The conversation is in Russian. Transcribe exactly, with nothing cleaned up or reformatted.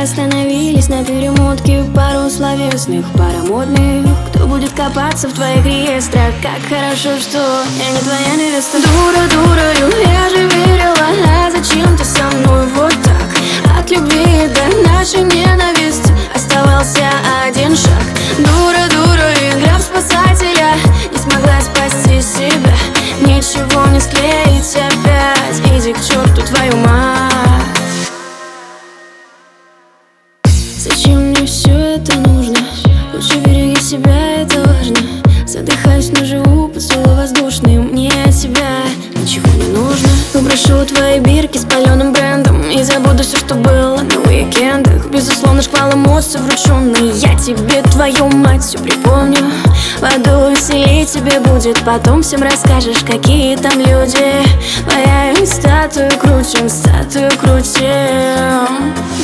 остановились на перемотке пару словесных, пара модных. Кто будет копаться в твоих реестрах? Как хорошо, что я не твоя невеста. Дура, дурою, я же верила, а зачем ты со мной вот так? От любви до нашей ненависти оставался один шаг. Дура, дура, игра в спасателя, не смогла спасти себя. Ничего не склеить опять, иди к черту твою мать. Зачем мне все это нужно? Лучше береги себя, это важно. Задыхаюсь, но живу поцелуй воздушный. Мне от тебя ничего не нужно. Выброшу твои бирки с паленым брендом и забуду все, что было на уикендах. Безусловно, шквал эмоций врученный. Я тебе, твою мать, все припомню. В аду веселей тебе будет. Потом всем расскажешь, какие там люди. Моя статую крутим, статую крутим.